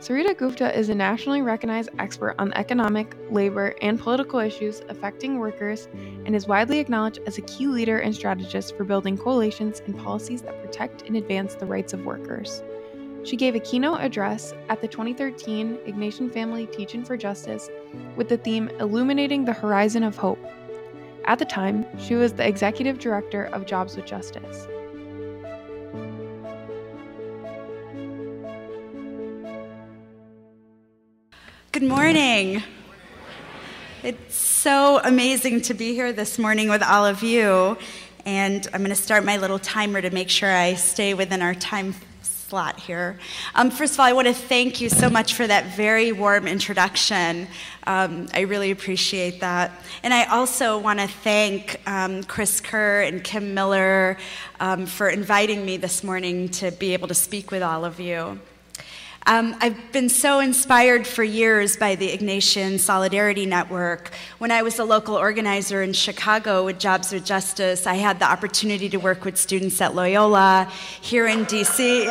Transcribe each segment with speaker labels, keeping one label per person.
Speaker 1: Sarita Gupta is a nationally recognized expert on economic, labor, and political issues affecting workers and is widely acknowledged as a key leader and strategist for building coalitions and policies that protect and advance the rights of workers. She gave a keynote address at the 2013 Ignatian Family Teach-In for Justice with the theme Illuminating the Horizon of Hope. At the time, she was the executive director of Jobs with Justice.
Speaker 2: Good morning. It's so amazing to be here this morning with all of you. And I'm going to start my little timer to make sure I stay within our time slot here. First of all, I want to thank you so much for that very warm introduction. I really appreciate that. And I also want to thank Chris Kerr and Kim Miller for inviting me this morning to be able to speak with all of you. I've been so inspired for years by the Ignatian Solidarity Network. When I was a local organizer in Chicago with Jobs with Justice, I had the opportunity to work with students at Loyola. Here in DC,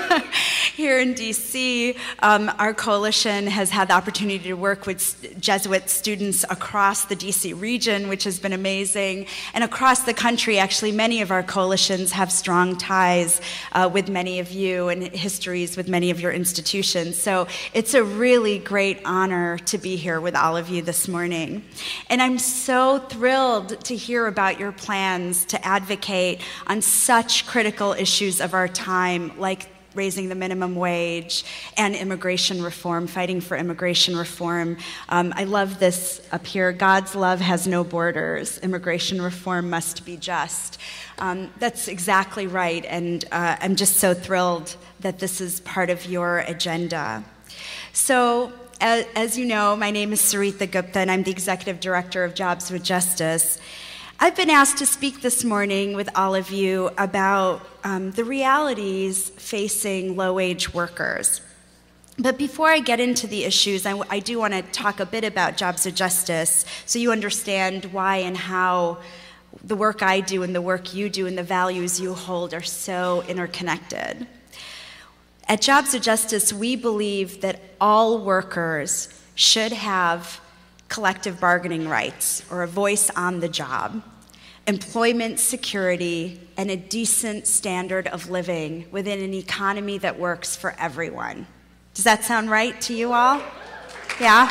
Speaker 2: our coalition has had the opportunity to work with Jesuit students across the DC region, which has been amazing. And across the country, actually, many of our coalitions have strong ties with many of you and histories with many of your institutions. So it's a really great honor to be here with all of you this morning. And I'm so thrilled to hear about your plans to advocate on such critical issues of our time, like raising the minimum wage and immigration reform, fighting for immigration reform. I love this up here. God's love has no borders. Immigration reform must be just. That's exactly right, and I'm just so thrilled that this is part of your agenda. So, as you know, my name is Sarita Gupta, and I'm the Executive Director of Jobs with Justice. I've been asked to speak this morning with all of you about the realities facing low-wage workers. But before I get into the issues, I do want to talk a bit about Jobs with Justice so you understand why and how the work I do and the work you do and the values you hold are so interconnected. At Jobs with Justice, we believe that all workers should have collective bargaining rights or a voice on the job, employment security, and a decent standard of living within an economy that works for everyone. Does that sound right to you all? Yeah?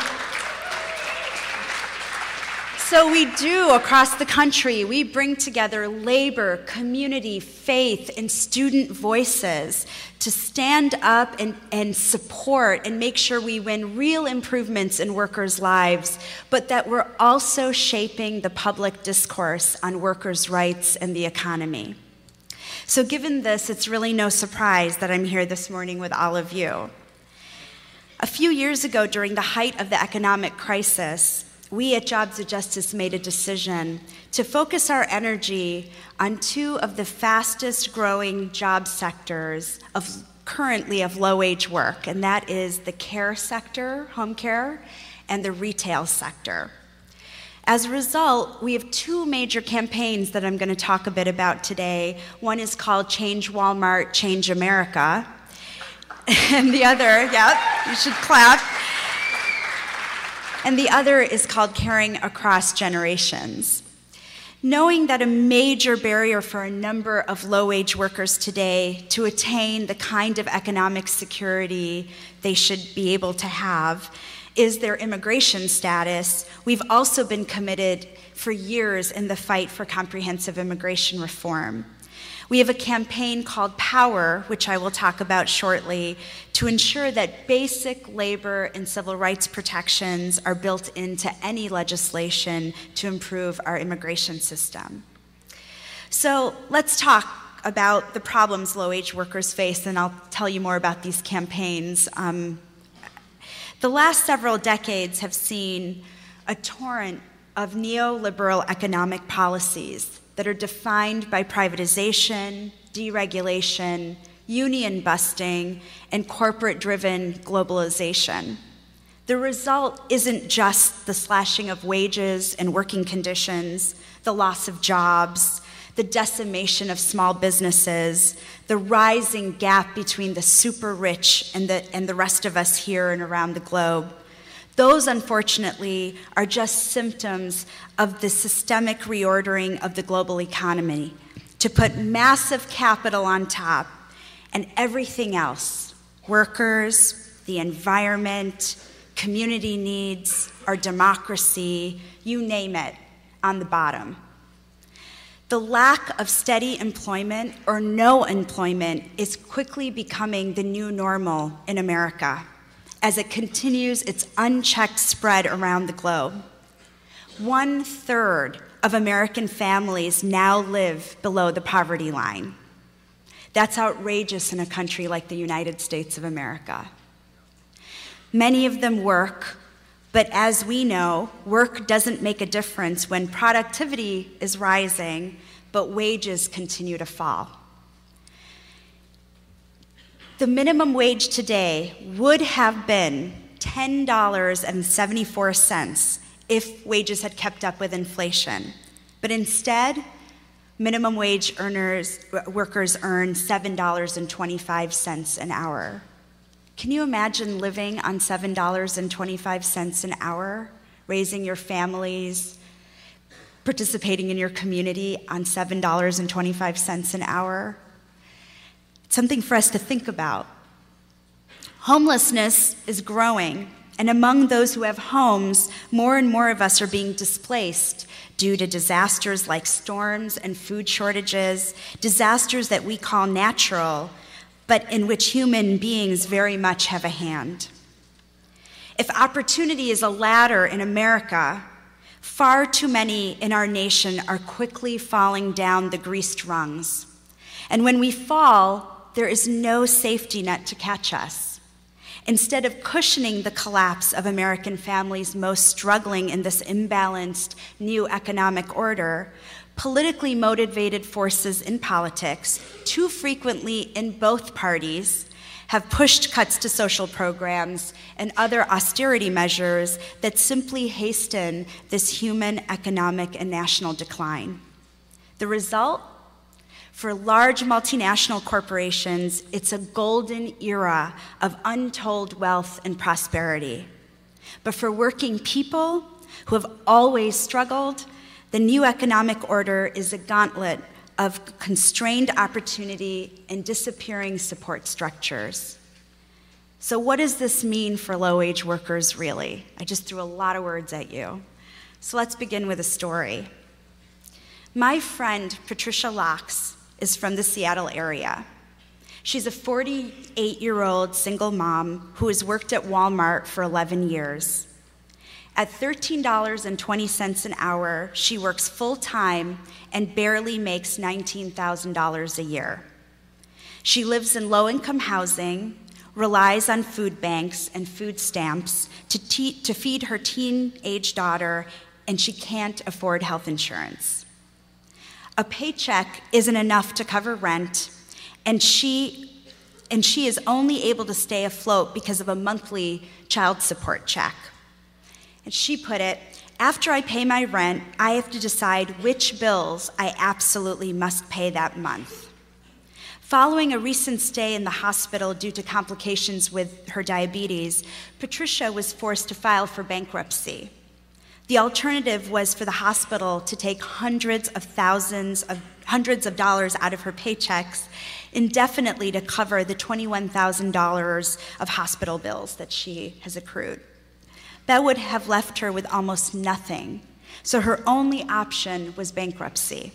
Speaker 2: So we do across the country. We bring together labor, community, faith, and student voices to stand up and support and make sure we win real improvements in workers' lives, but that we're also shaping the public discourse on workers' rights and the economy. So given this, it's really no surprise that I'm here this morning with all of you. A few years ago, during the height of the economic crisis, we at Jobs with Justice made a decision to focus our energy on two of the fastest growing job sectors currently of low-wage work, and that is the care sector, home care, and the retail sector. As a result, we have two major campaigns that I'm going to talk a bit about today. One is called Change Walmart, Change America, and the other, you should clap. And the other is called Caring Across Generations. Knowing that a major barrier for a number of low-wage workers today to attain the kind of economic security they should be able to have is their immigration status, we've also been committed for years in the fight for comprehensive immigration reform. We have a campaign called Power, which I will talk about shortly, to ensure that basic labor and civil rights protections are built into any legislation to improve our immigration system. So let's talk about the problems low-wage workers face, and I'll tell you more about these campaigns. The last several decades have seen a torrent of neoliberal economic policies that are defined by privatization, deregulation, union busting, and corporate-driven globalization. The result isn't just the slashing of wages and working conditions, the loss of jobs, the decimation of small businesses, the rising gap between the super rich and the rest of us here and around the globe. Those, unfortunately, are just symptoms of the systemic reordering of the global economy to put massive capital on top and everything else, workers, the environment, community needs, our democracy, you name it, on the bottom. The lack of steady employment or no employment is quickly becoming the new normal in America as it continues its unchecked spread around the globe. 1/3 of American families now live below the poverty line. That's outrageous in a country like the United States of America. Many of them work, but as we know, work doesn't make a difference when productivity is rising, but wages continue to fall. The minimum wage today would have been $10.74 if wages had kept up with inflation. But instead, minimum wage workers earn $7.25 an hour. Can you imagine living on $7.25 an hour, raising your families, participating in your community on $7.25 an hour? It's something for us to think about. Homelessness is growing, and among those who have homes, more and more of us are being displaced due to disasters like storms and food shortages, disasters that we call natural, but in which human beings very much have a hand. If opportunity is a ladder in America, far too many in our nation are quickly falling down the greased rungs. And when we fall, there is no safety net to catch us. Instead of cushioning the collapse of American families most struggling in this imbalanced new economic order, politically motivated forces in politics, too frequently in both parties, have pushed cuts to social programs and other austerity measures that simply hasten this human, economic, and national decline. The result? For large multinational corporations, it's a golden era of untold wealth and prosperity. But for working people who have always struggled, the new economic order is a gauntlet of constrained opportunity and disappearing support structures. So what does this mean for low-wage workers, really? I just threw a lot of words at you. So let's begin with a story. My friend, Patricia Laux, is from the Seattle area. She's a 48-year-old single mom who has worked at Walmart for 11 years. At $13.20 an hour, she works full-time and barely makes $19,000 a year. She lives in low-income housing, relies on food banks and food stamps to feed her teenage daughter, and she can't afford health insurance. A paycheck isn't enough to cover rent, and she is only able to stay afloat because of a monthly child support check. And she put it, after I pay my rent, I have to decide which bills I absolutely must pay that month. Following a recent stay in the hospital due to complications with her diabetes, Patricia was forced to file for bankruptcy. The alternative was for the hospital to take hundreds of dollars out of her paychecks indefinitely to cover the $21,000 of hospital bills that she has accrued. That would have left her with almost nothing, so her only option was bankruptcy.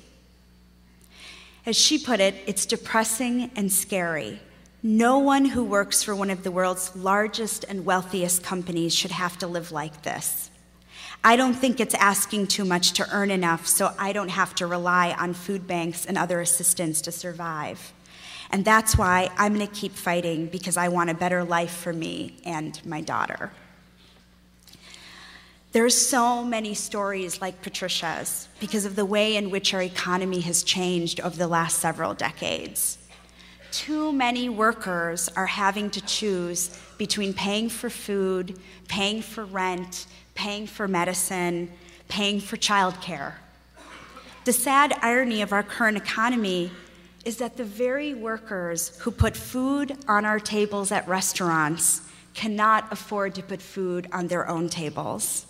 Speaker 2: As she put it, it's depressing and scary. No one who works for one of the world's largest and wealthiest companies should have to live like this. I don't think it's asking too much to earn enough so I don't have to rely on food banks and other assistance to survive. And that's why I'm going to keep fighting, because I want a better life for me and my daughter. There's so many stories like Patricia's because of the way in which our economy has changed over the last several decades. Too many workers are having to choose between paying for food, paying for rent, paying for medicine, paying for childcare. the sad irony of our current economy is that the very workers who put food on our tables at restaurants cannot afford to put food on their own tables.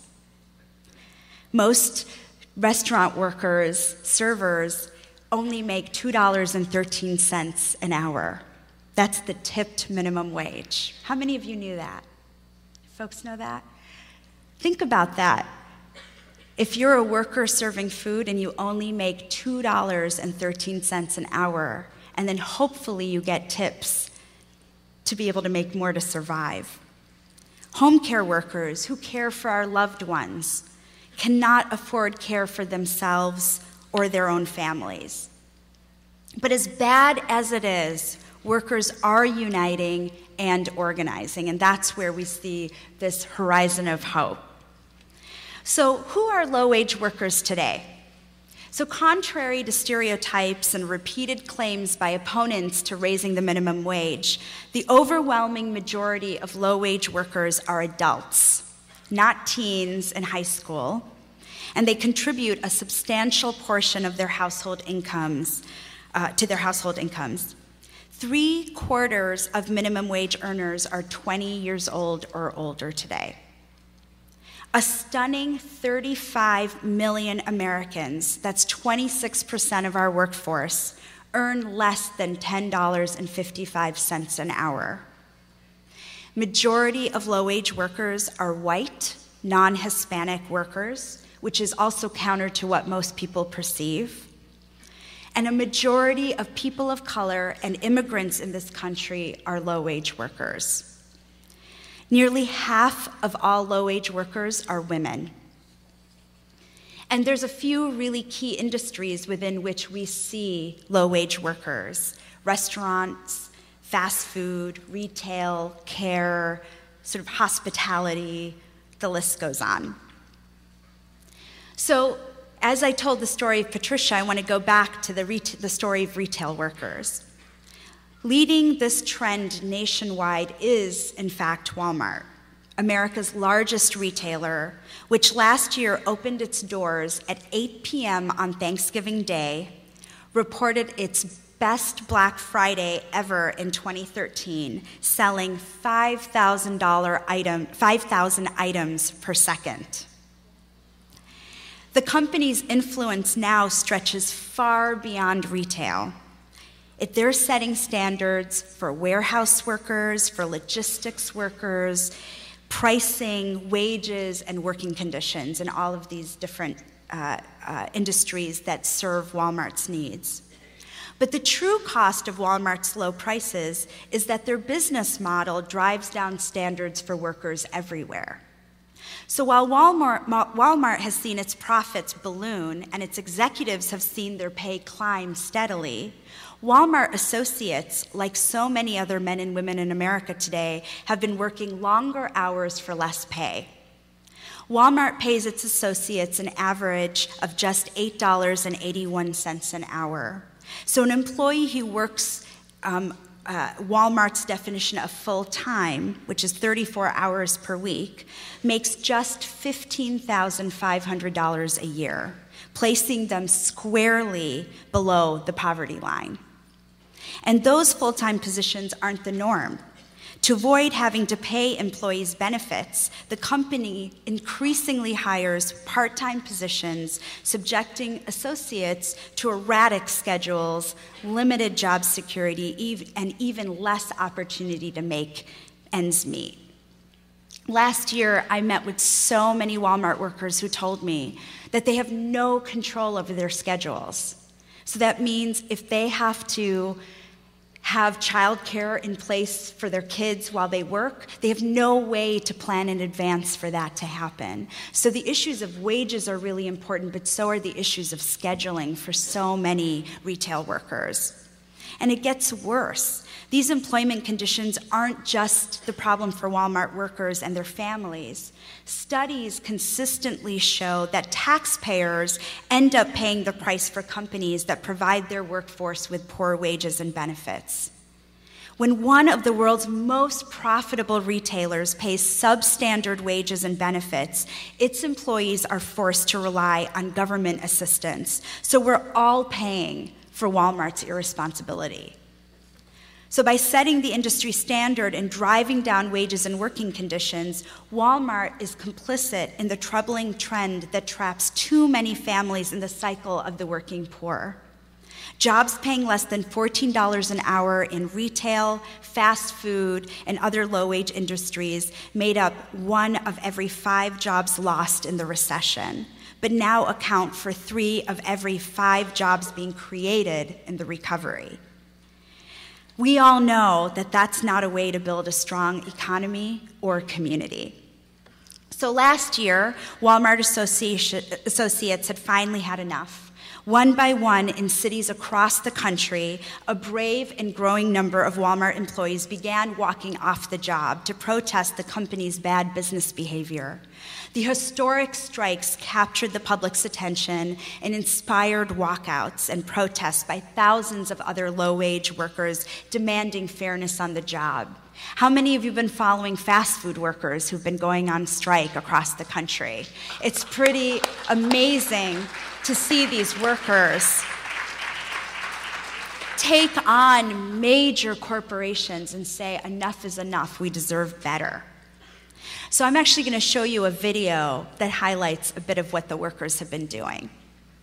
Speaker 2: Most restaurant workers, servers, only make $2.13 an hour. That's the tipped minimum wage. How many of you knew that? Folks know that? Think about that. If you're a worker serving food and you only make $2.13 an hour, and then hopefully you get tips to be able to make more to survive. Home care workers who care for our loved ones cannot afford care for themselves or their own families. But as bad as it is, workers are uniting and organizing, and that's where we see this horizon of hope. So who are low-wage workers today? So contrary to stereotypes and repeated claims by opponents to raising the minimum wage, the overwhelming majority of low-wage workers are adults, not teens in high school, and they contribute a substantial portion of their household incomes to their household incomes. 3/4 of minimum wage earners are 20 years old or older today. A stunning 35 million Americans, that's 26% of our workforce, earn less than $10.55 an hour. Majority of low-wage workers are white, non-Hispanic workers, which is also counter to what most people perceive. And a majority of people of color and immigrants in this country are low-wage workers. Nearly half of all low-wage workers are women. And there's a few really key industries within which we see low-wage workers: restaurants, fast food, retail, care, sort of hospitality, the list goes on. So, as I told the story of Patricia, I want to go back to the story of retail workers. Leading this trend nationwide is, in fact, Walmart, America's largest retailer, which last year opened its doors at 8 p.m. on Thanksgiving Day, reported its best Black Friday ever in 2013, selling 5,000 items per second. The company's influence now stretches far beyond retail. They're setting standards for warehouse workers, for logistics workers, pricing, wages, and working conditions in all of these different industries that serve Walmart's needs. But the true cost of Walmart's low prices is that their business model drives down standards for workers everywhere. So while Walmart has seen its profits balloon and its executives have seen their pay climb steadily, Walmart associates, like so many other men and women in America today, have been working longer hours for less pay. Walmart pays its associates an average of just $8.81 an hour. So an employee who works Walmart's definition of full-time, which is 34 hours per week, makes just $15,500 a year, placing them squarely below the poverty line. And those full-time positions aren't the norm. To avoid having to pay employees benefits, the company increasingly hires part-time positions, subjecting associates to erratic schedules, limited job security, and even less opportunity to make ends meet. Last year, I met with so many Walmart workers who told me that they have no control over their schedules. So that means if they have to have childcare in place for their kids while they work, they have no way to plan in advance for that to happen. So the issues of wages are really important, but so are the issues of scheduling for so many retail workers. And it gets worse. These employment conditions aren't just the problem for Walmart workers and their families. Studies consistently show that taxpayers end up paying the price for companies that provide their workforce with poor wages and benefits. When one of the world's most profitable retailers pays substandard wages and benefits, its employees are forced to rely on government assistance. So we're all paying for Walmart's irresponsibility. So by setting the industry standard and driving down wages and working conditions, Walmart is complicit in the troubling trend that traps too many families in the cycle of the working poor. Jobs paying less than $14 an hour in retail, fast food, and other low-wage industries made up 1 of every 5 jobs lost in the recession, but now account for 3 of every 5 jobs being created in the recovery. We all know that that's not a way to build a strong economy or community. So last year, Walmart Associates had finally had enough. One by one, in cities across the country, a brave and growing number of Walmart employees began walking off the job to protest the company's bad business behavior. The historic strikes captured the public's attention and inspired walkouts and protests by thousands of other low-wage workers demanding fairness on the job. How many of you have been following fast food workers who've been going on strike across the country? It's pretty amazing to see these workers take on major corporations and say, enough is enough, we deserve better. So I'm actually going to show you a video that highlights a bit of what the workers have been doing.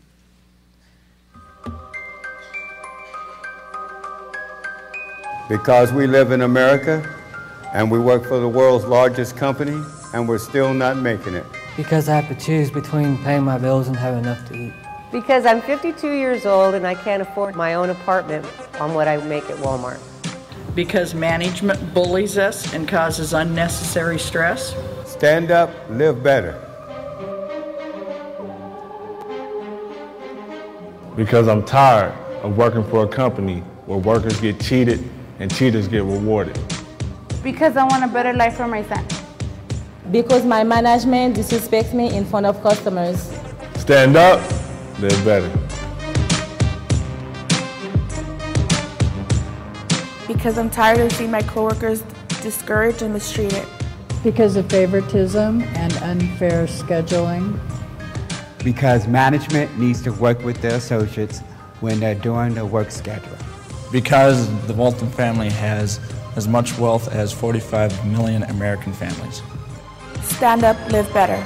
Speaker 3: Because we live in America and we work for the world's largest company and we're still not making it.
Speaker 4: Because I have to choose between paying my bills and having enough to eat.
Speaker 5: Because I'm 52 years old and I can't afford my own apartment on what I make at Walmart.
Speaker 6: Because management bullies us and causes unnecessary stress.
Speaker 3: Stand up, live better.
Speaker 7: Because I'm tired of working for a company where workers get cheated and cheaters get rewarded.
Speaker 8: Because I want a better life for my son.
Speaker 9: Because my management disrespects me in front of customers.
Speaker 7: Stand up, live better.
Speaker 8: Because I'm tired of seeing my coworkers discouraged and mistreated.
Speaker 10: Because of favoritism and unfair scheduling.
Speaker 11: Because management needs to work with their associates when they're doing the work schedule.
Speaker 12: Because the Walton family has as much wealth as 45 million American families.
Speaker 8: Stand up, live better.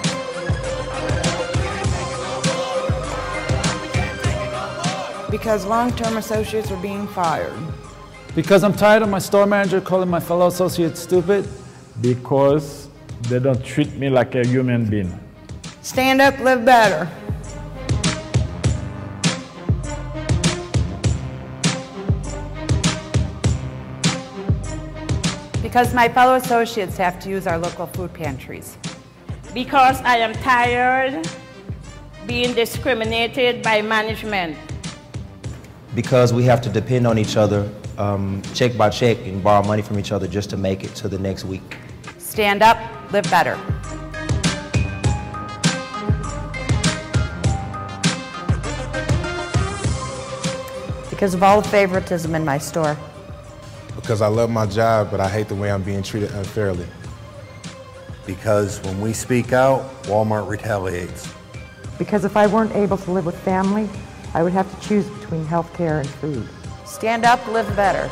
Speaker 13: Because long-term associates are being fired.
Speaker 14: Because I'm tired of my store manager calling my fellow associates stupid.
Speaker 15: Because they don't treat me like a human being.
Speaker 13: Stand up, live better.
Speaker 16: Because my fellow associates have to use our local food pantries.
Speaker 17: Because I am tired being discriminated by management.
Speaker 18: Because we have to depend on each other check by check and borrow money from each other just to make it to the next week.
Speaker 16: Stand up, live better.
Speaker 5: Because of all the favoritism in my store.
Speaker 7: Because I love my job, but I hate the way I'm being treated unfairly.
Speaker 19: Because when we speak out, Walmart retaliates.
Speaker 20: Because if I weren't able to live with family, I would have to choose between health care and food.
Speaker 16: Stand up, live better.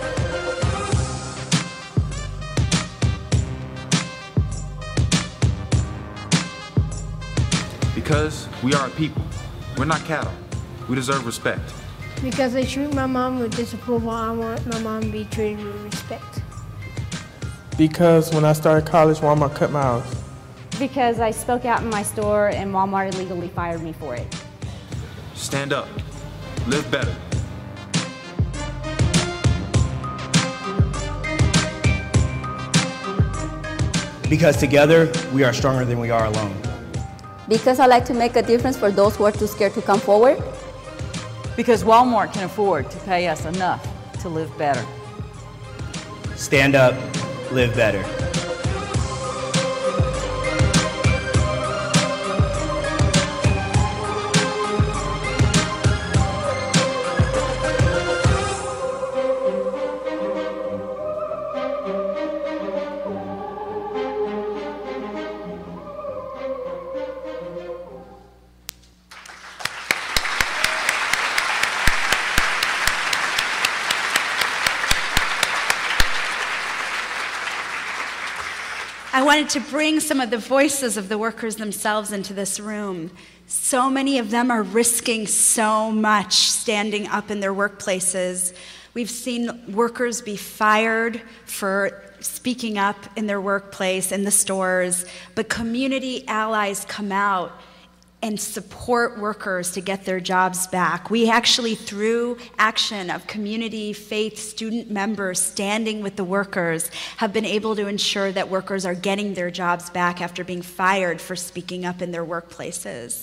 Speaker 21: Because we are a people. We're not cattle. We deserve respect.
Speaker 22: Because I treat my mom with disapproval, I want my mom to be treated with respect.
Speaker 23: Because when I started college, Walmart cut my hours.
Speaker 24: Because I spoke out in my store and Walmart illegally fired me for it.
Speaker 21: Stand up. Live better.
Speaker 25: Because together, we are stronger than we are alone.
Speaker 9: Because I like to make a difference for those who are too scared to come forward.
Speaker 16: Because Walmart can afford to pay us enough to live better.
Speaker 25: Stand up, live better.
Speaker 1: I wanted to bring some of the voices of the workers themselves into this room. So many of them are risking so much standing up in their workplaces. We've seen workers be fired for speaking up in their workplace, in the stores, but community allies come out and support workers to get their jobs back. We actually, through action of community, faith, student members standing with the workers, have been able to ensure that workers are getting their jobs back after being fired for speaking up in their workplaces.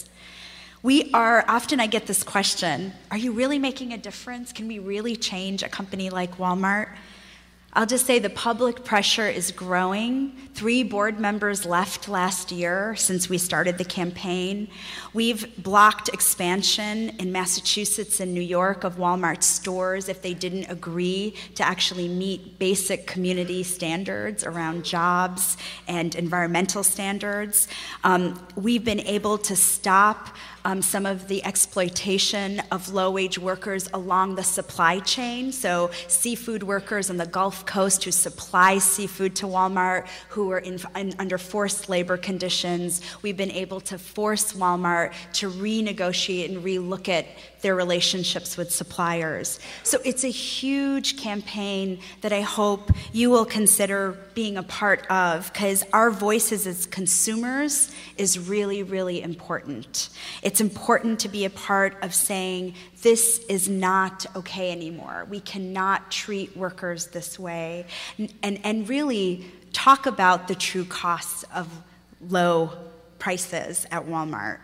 Speaker 1: Often I get this question, are you really making a difference? Can we really change a company like Walmart? I'll just say the public pressure is growing. 3 board members left last year since we started the campaign. We've blocked expansion in Massachusetts and New York of Walmart stores if they didn't agree to actually meet basic community standards around jobs and environmental standards. We've been able to stop some of the exploitation of low-wage workers along the supply chain. So seafood workers on the Gulf Coast who supply seafood to Walmart, who are under forced labor conditions. We've been able to force Walmart to renegotiate and relook at their relationships with suppliers. So it's a huge campaign that I hope you will consider being a part of, because our voices as consumers is really, really important. It's important to be a part of saying, this is not okay anymore. We cannot treat workers this way, and really talk about the true costs of low prices at Walmart.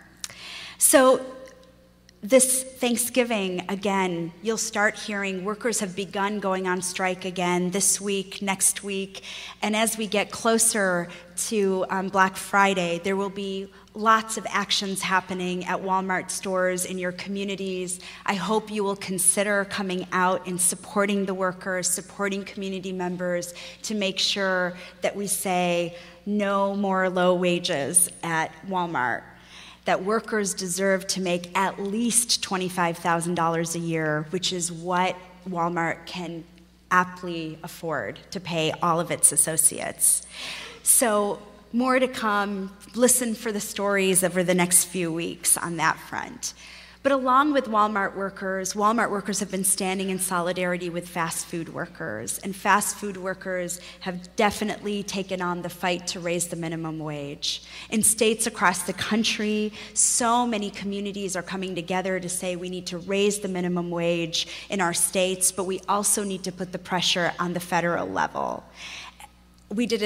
Speaker 1: So this Thanksgiving, again, you'll start hearing workers have begun going on strike again this week, next week, and as we get closer to Black Friday, there will be lots of actions happening at Walmart stores in your communities. I hope you will consider coming out and supporting the workers, supporting community members to make sure that we say no more low wages at Walmart, that workers deserve to make at least $25,000 a year, which is what Walmart can aptly afford to pay all of its associates. So more to come. Listen for the stories over the next few weeks on that front. But along with Walmart workers have been standing in solidarity with fast food workers, and fast food workers have definitely taken on the fight to raise the minimum wage. In states across the country, so many communities are coming together to say we need to raise the minimum wage in our states, but we also need to put the pressure on the federal level. We did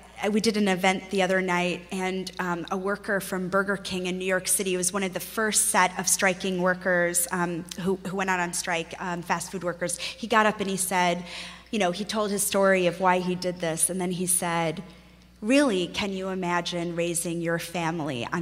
Speaker 1: an event the other night, and a worker from Burger King in New York City was one of the first set of striking workers who went out on strike, fast food workers. He got up and he said, he told his story of why he did this, and then he said, really, can you imagine raising your family on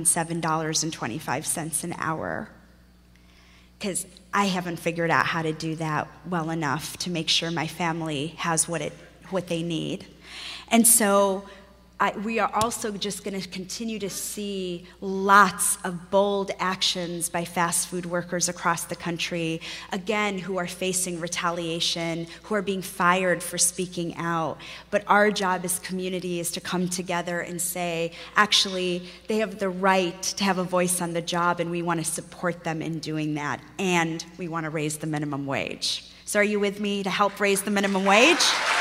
Speaker 1: $7.25 an hour? Because I haven't figured out how to do that well enough to make sure my family has what they need. And so we are also just going to continue to see lots of bold actions by fast food workers across the country, again, who are facing retaliation, who are being fired for speaking out. But our job as community is to come together and say, actually, they have the right to have a voice on the job, and we want to support them in doing that, and we want to raise the minimum wage. So are you with me to help raise the minimum wage?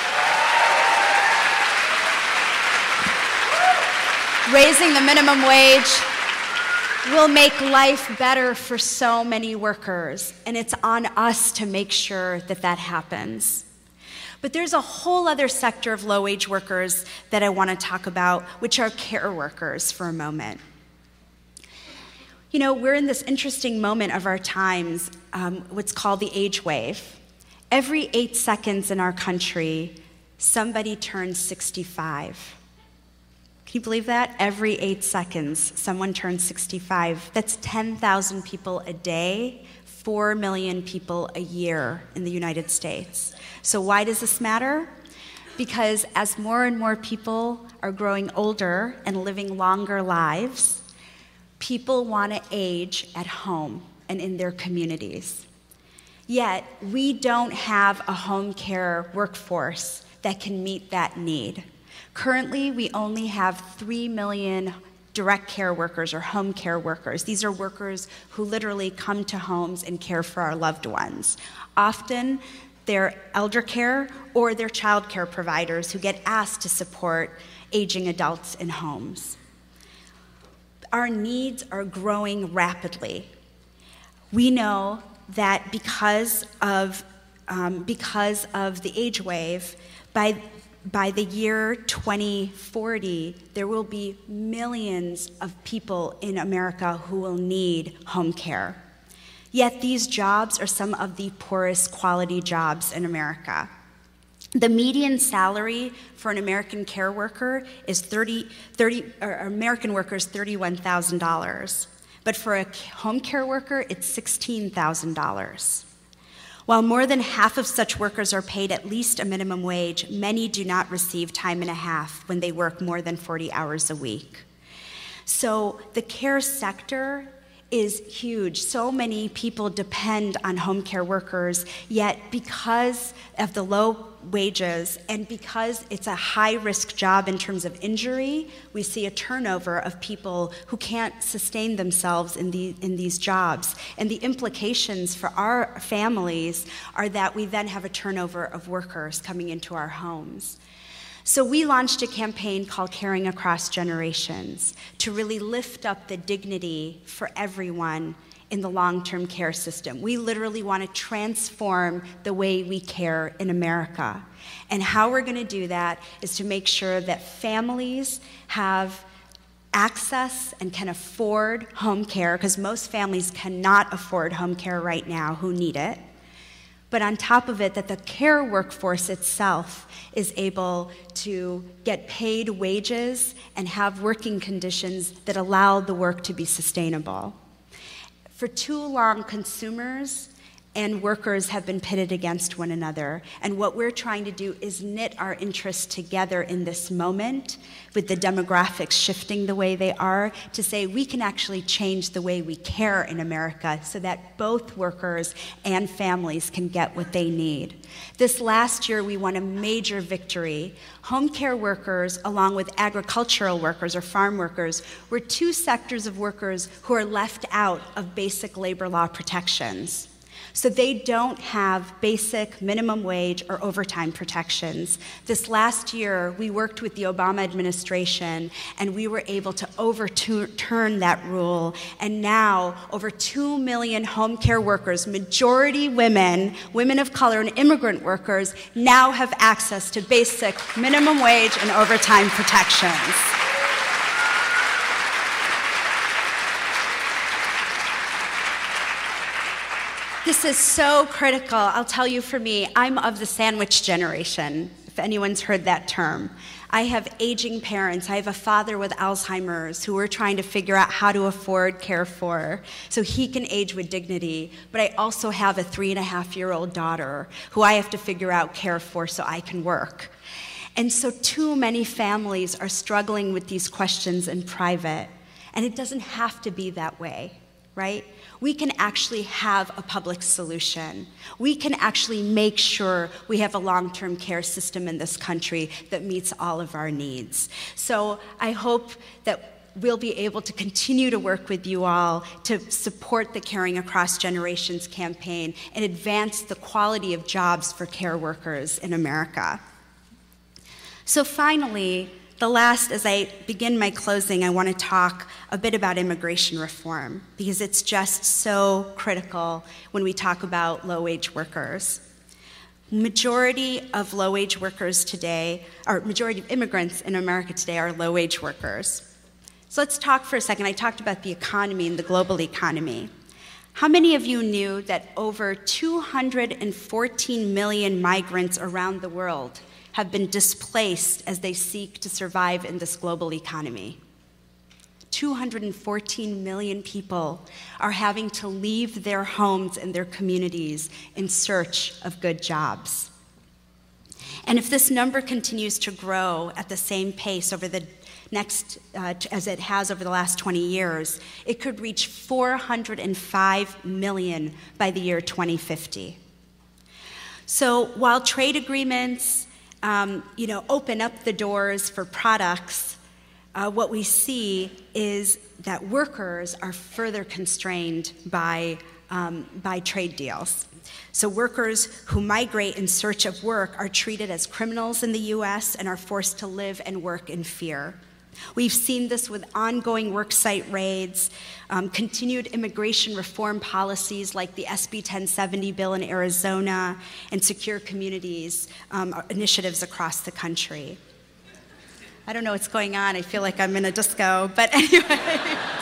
Speaker 1: Raising the minimum wage will make life better for so many workers, and it's on us to make sure that that happens. But there's a whole other sector of low-wage workers that I want to talk about, which are care workers for a moment. We're in this interesting moment of our times, what's called the age wave. Every 8 seconds in our country, somebody turns 65. Can you believe that? Every 8 seconds, someone turns 65. That's 10,000 people a day, 4 million people a year in the United States. So why does this matter? Because as more and more people are growing older and living longer lives, people want to age at home and in their communities. Yet, we don't have a home care workforce that can meet that need. Currently, we only have 3 million direct care workers or home care workers. These are workers who literally come to homes and care for our loved ones. Often, they're elder care or they're child care providers who get asked to support aging adults in homes. Our needs are growing rapidly. We know that because of the age wave, by the year 2040, there will be millions of people in America who will need home care. Yet these jobs are some of the poorest quality jobs in America. The median salary for an American care worker is $31,000, but for a home care worker, it's $16,000. While more than half of such workers are paid at least a minimum wage, many do not receive time and a half when they work more than 40 hours a week. So the care sector is huge. So many people depend on home care workers, yet because of the low wages and because it's a high-risk job in terms of injury, we see a turnover of people who can't sustain themselves in these jobs. And the implications for our families are that we then have a turnover of workers coming into our homes. So we launched a campaign called Caring Across Generations to really lift up the dignity for everyone in the long-term care system. We literally want to transform the way we care in America. And how we're going to do that is to make sure that families have access and can afford home care, because most families cannot afford home care right now who need it. But on top of it, that the care workforce itself is able to get paid wages and have working conditions that allow the work to be sustainable. For too long, consumers and workers have been pitted against one another. And what we're trying to do is knit our interests together in this moment, with the demographics shifting the way they are, to say we can actually change the way we care in America so that both workers and families can get what they need. This last year, we won a major victory. Home care workers, along with agricultural workers or farm workers, were two sectors of workers who are left out of basic labor law protections. So they don't have basic minimum wage or overtime protections. This last year, we worked with the Obama administration, and we were able to overturn that rule. And now, over 2 million home care workers, majority women, women of color, and immigrant workers, now have access to basic minimum wage and overtime protections. This is so critical. I'll tell you, for me, I'm of the sandwich generation, if anyone's heard that term. I have aging parents. I have a father with Alzheimer's who we're trying to figure out how to afford care for so he can age with dignity. But I also have a 3.5-year-old daughter who I have to figure out care for so I can work. And so too many families are struggling with these questions in private. And it doesn't have to be that way, right? We can actually have a public solution. We can actually make sure we have a long-term care system in this country that meets all of our needs. So I hope that we'll be able to continue to work with you all to support the Caring Across Generations campaign and advance the quality of jobs for care workers in America. So finally, as I begin my closing, I want to talk a bit about immigration reform, because it's just so critical when we talk about low-wage workers. Majority of low-wage workers today, or majority of immigrants in America today, are low-wage workers. So let's talk for a second. I talked about the economy and the global economy. How many of you knew that over 214 million migrants around the world have been displaced as they seek to survive in this global economy? 214 million people are having to leave their homes and their communities in search of good jobs. And if this number continues to grow at the same pace over the next, as it has over the last 20 years, it could reach 405 million by the year 2050. So while trade agreements open up the doors for products, what we see is that workers are further constrained by trade deals. So workers who migrate in search of work are treated as criminals in the U.S. and are forced to live and work in fear. We've seen this with ongoing worksite raids, continued immigration reform policies like the SB 1070 bill in Arizona, and secure communities initiatives across the country. I don't know what's going on. I feel like I'm in a disco, but anyway.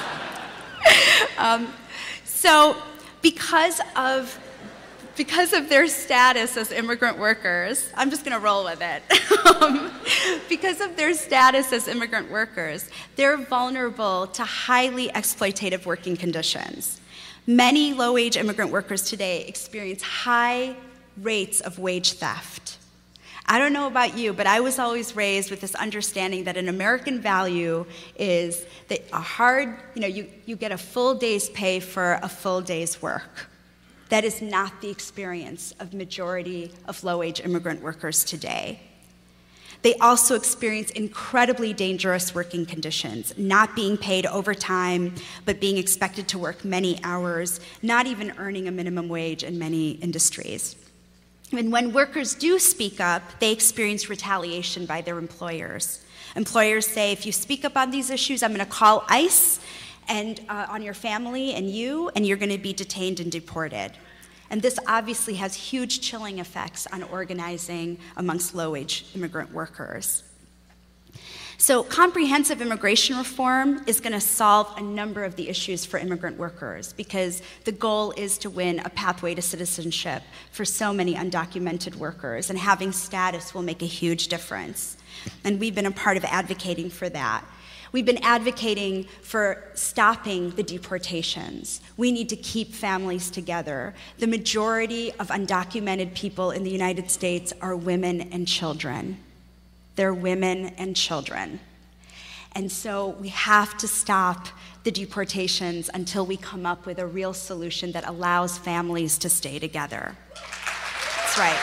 Speaker 1: So because of their status as immigrant workers, I'm just going to roll with it. Because of their status as immigrant workers, they're vulnerable to highly exploitative working conditions. Many low-wage immigrant workers today experience high rates of wage theft. I don't know about you, but I was always raised with this understanding that an American value is that you get a full day's pay for a full day's work. That is not the experience of majority of low-wage immigrant workers today. They also experience incredibly dangerous working conditions, not being paid overtime, but being expected to work many hours, not even earning a minimum wage in many industries. And when workers do speak up, they experience retaliation by their employers. Employers say, if you speak up on these issues, I'm going to call ICE and on your family and you're going to be detained and deported. And this obviously has huge chilling effects on organizing amongst low-wage immigrant workers. So comprehensive immigration reform is going to solve a number of the issues for immigrant workers because the goal is to win a pathway to citizenship for so many undocumented workers, and having status will make a huge difference. And we've been a part of advocating for that. We've been advocating for stopping the deportations. We need to keep families together. The majority of undocumented people in the United States are women and children. They're women and children. And so we have to stop the deportations until we come up with a real solution that allows families to stay together. That's right.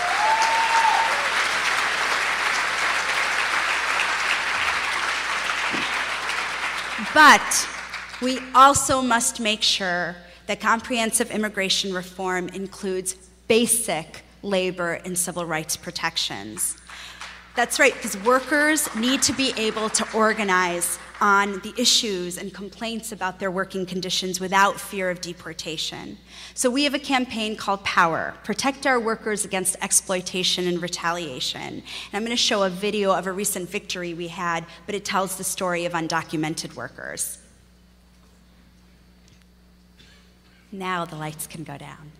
Speaker 1: But we also must make sure that comprehensive immigration reform includes basic labor and civil rights protections. That's right, because workers need to be able to organize on the issues and complaints about their working conditions without fear of deportation. So we have a campaign called POWER, Protect Our Workers Against Exploitation and Retaliation. And I'm going to show a video of a recent victory we had, but it tells the story of undocumented workers. Now the lights can go down.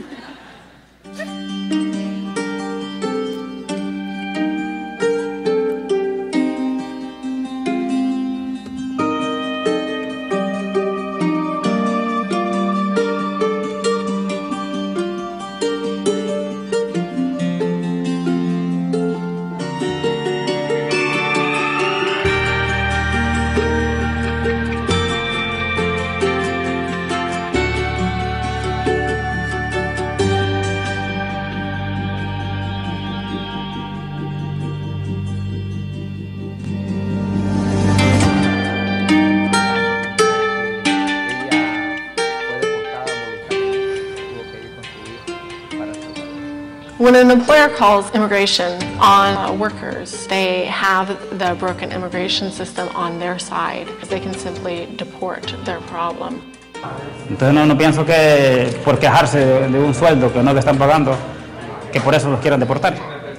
Speaker 2: When an employer calls immigration on workers, they have the broken immigration system on their side. They can simply deport their problem.
Speaker 3: Entonces no pienso que por quejarse de un sueldo que no le están pagando, que por eso los quieran deportar.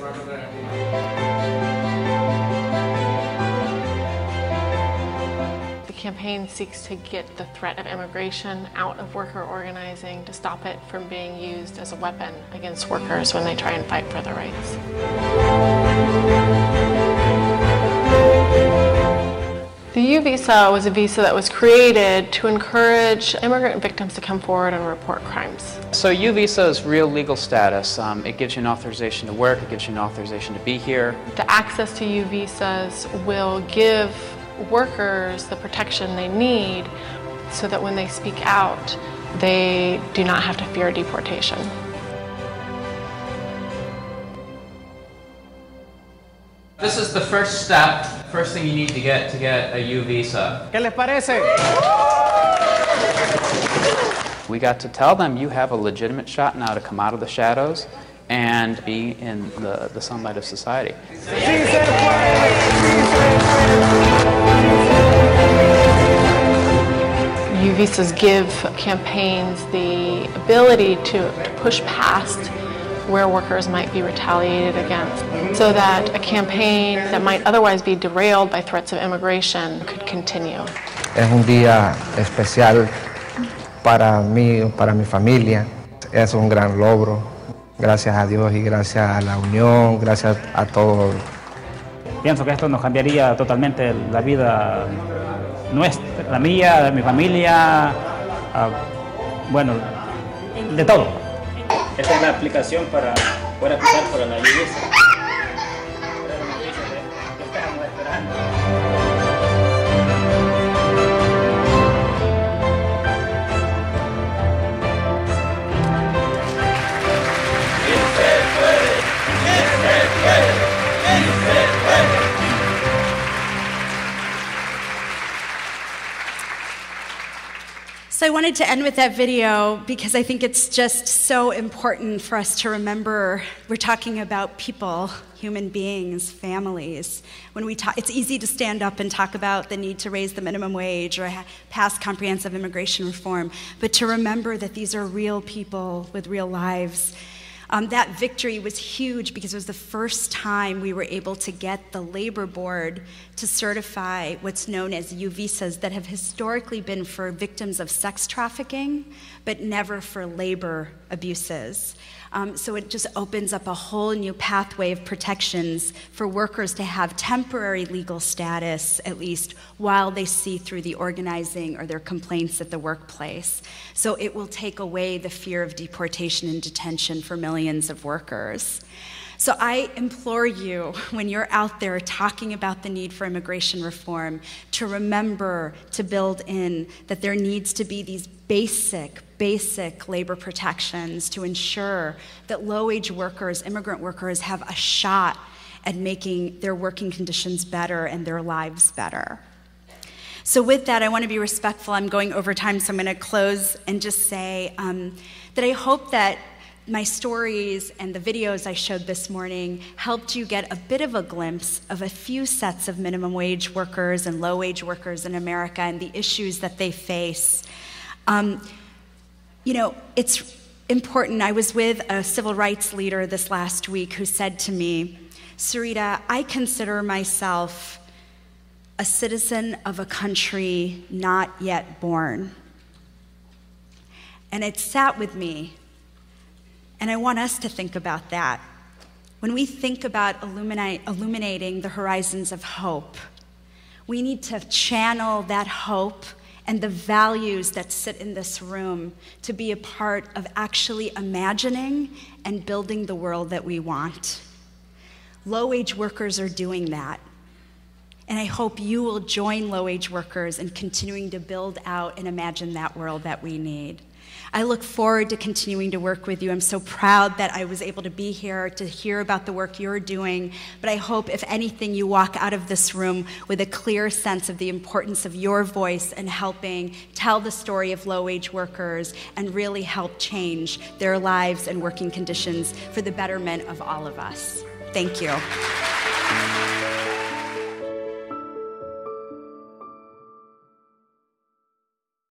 Speaker 2: The campaign seeks to get the threat of immigration out of worker organizing to stop it from being used as a weapon against workers when they try and fight for their rights. The U visa was a visa that was created to encourage immigrant victims to come forward and report crimes.
Speaker 4: So U visa is real legal status. It gives you an authorization to work, it gives you an authorization to be here.
Speaker 2: The access to U visas will give workers the protection they need so that when they speak out, they do not have to fear deportation.
Speaker 4: This is the first step, first thing you need to get a U visa.
Speaker 6: ¿Qué les parece?
Speaker 4: We got to tell them you have a legitimate shot now to come out of the shadows and be in the sunlight of society.
Speaker 2: U visas give campaigns the ability to push past where workers might be retaliated against, so that a campaign that might otherwise be derailed by threats of immigration could continue.
Speaker 8: Es un día especial para mí, para mi familia. Es un gran logro. Gracias a Dios y gracias a la unión, gracias a todos.
Speaker 3: Pienso que esto nos cambiaría totalmente la vida nuestra, la mía, de mi familia, bueno, de todo. Esta es la aplicación para poder aplicar por la visa. ¿Qué estamos esperando?
Speaker 1: So I wanted to end with that video because I think it's just so important for us to remember we're talking about people, human beings, families. When we talk, it's easy to stand up and talk about the need to raise the minimum wage or pass comprehensive immigration reform, but to remember that these are real people with real lives. That victory was huge because it was the first time we were able to get the Labor Board to certify what's known as U visas that have historically been for victims of sex trafficking, but never for labor abuses. So it just opens up a whole new pathway of protections for workers to have temporary legal status, at least, while they see through the organizing or their complaints at the workplace. So it will take away the fear of deportation and detention for millions of workers. So I implore you, when you're out there talking about the need for immigration reform, to remember to build in that there needs to be these basic labor protections to ensure that low-wage workers, immigrant workers, have a shot at making their working conditions better and their lives better. So with that, I want to be respectful. I'm going over time, so I'm going to close and just say that I hope that my stories and the videos I showed this morning helped you get a bit of a glimpse of a few sets of minimum wage workers and low-wage workers in America and the issues that they face. You know, it's important. I was with a civil rights leader this last week who said to me, Sarita, I consider myself a citizen of a country not yet born. And it sat with me. And I want us to think about that. When we think about illuminating the horizons of hope, we need to channel that hope and the values that sit in this room to be a part of actually imagining and building the world that we want. Low-wage workers are doing that. And I hope you will join low-wage workers in continuing to build out and imagine that world that we need. I look forward to continuing to work with you. I'm so proud that I was able to be here to hear about the work you're doing. But I hope, if anything, you walk out of this room with a clear sense of the importance of your voice and helping tell the story of low-wage workers and really help change their lives and working conditions for the betterment of all of us. Thank you.